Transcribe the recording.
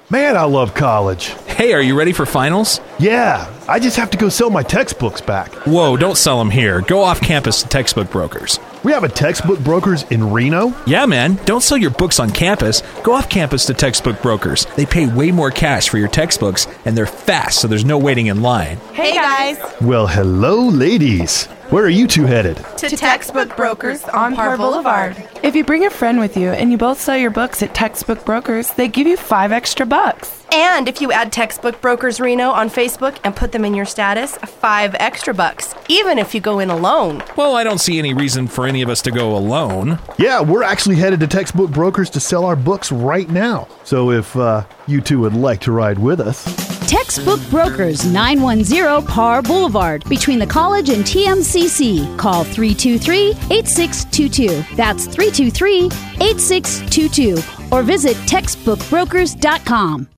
Man, I love college. Hey, are you ready for finals? Yeah, I just have to go sell my textbooks back. Whoa, don't sell them here. Go off campus to Textbook Brokers. We have a textbook brokers in Reno? Yeah, man. Don't sell your books on campus. Go off campus to Textbook Brokers. They pay way more cash for your textbooks, and they're fast, so there's no waiting in line. Hey, guys. Well, hello, ladies. Where are you two headed? To Textbook Brokers on Par Boulevard. If you bring a friend with you and you both sell your books at Textbook Brokers, they give you $5 extra. And if you add Textbook Brokers Reno on Facebook and put them in your status, $5 extra, even if you go in alone. Well, I don't see any reason for any of us to go alone. Yeah, we're actually headed to textbook brokers to sell our books right now. So if you two would like to ride with us. Textbook Brokers, 910 Par Boulevard, between the college and TMCC. Call 323-8622. That's 323-8622. Or visit textbookbrokers.com.